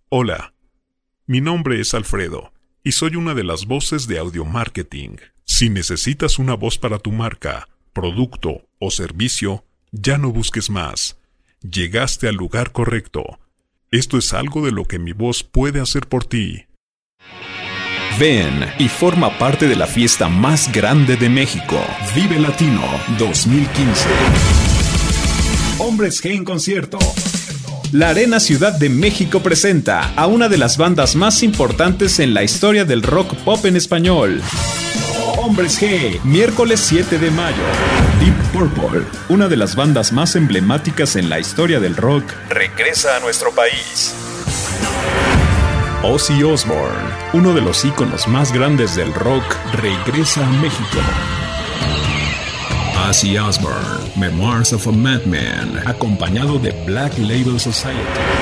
Hola, mi nombre es Alfredo y soy una de las voces de Audio Marketing. Si necesitas una voz para tu marca, producto o servicio, ya no busques más. Llegaste al lugar correcto. Esto es algo de lo que mi voz puede hacer por ti. Ven y forma parte de la fiesta más grande de México, Vive Latino 2015. Hombres G en concierto. La Arena Ciudad de México presenta a una de las bandas más importantes en la historia del rock pop en español. Hombres G, miércoles 7 de mayo. Deep Purple, una de las bandas más emblemáticas en la historia del rock, regresa a nuestro país. Ozzy Osbourne, uno de los íconos más grandes del rock, regresa a México. Ozzy Osbourne, Memoirs of a Madman, acompañado de Black Label Society.